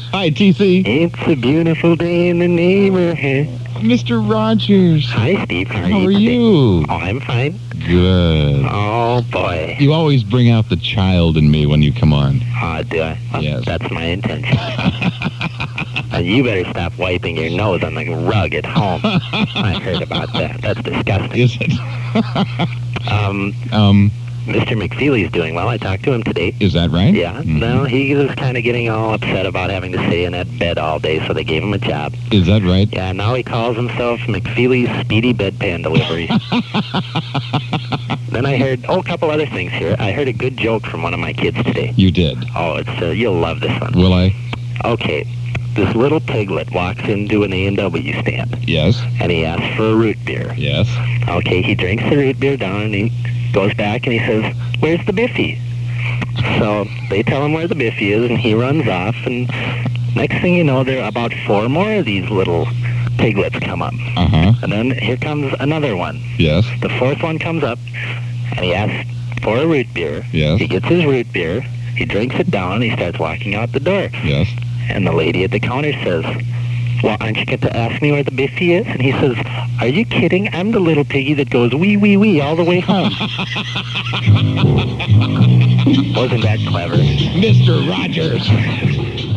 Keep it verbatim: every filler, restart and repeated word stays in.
Hi, T C. It's a beautiful day in the neighborhood. Mister Rogers. Hi, Steve. How are How you are today? you? Oh, I'm fine. Good. Oh, boy. You always bring out the child in me when you come on. Oh, do I? Well, Yes. That's my intention. And you better stop wiping your nose on the rug at home. I heard about that. That's disgusting. Is it? Um, um, Mister McFeely's doing well. I talked to him today. is that right? Yeah. Mhm. No, he was kind of getting all upset about having to stay in that bed all day, so they gave him a job. Is that right? Yeah, now he calls himself McFeely's Speedy Bedpan Delivery. Then I heard, oh, a couple other things here. I heard a good joke from one of my kids today. You did. Oh, it's uh, you'll love this one. Will I? Okay, this little piglet walks into an A and W stand, Yes. and he asks for a root beer. Yes. Okay, he drinks the root beer down, and he goes back, and he says, where's the Biffy? So they tell him where the Biffy is, and he runs off, and next thing you know, there are about four more of these little piglets come up. Uh-huh. And then here comes another one. Yes. The fourth one comes up, and he asks for a root beer. Yes. He gets his root beer, he drinks it down, and he starts walking out the door. Yes. And the lady at the counter says, well, aren't you going to ask me where the Biffy is? And he says, are you kidding? I'm the little piggy that goes wee, wee, wee all the way home. Wasn't that clever? Mister Rogers.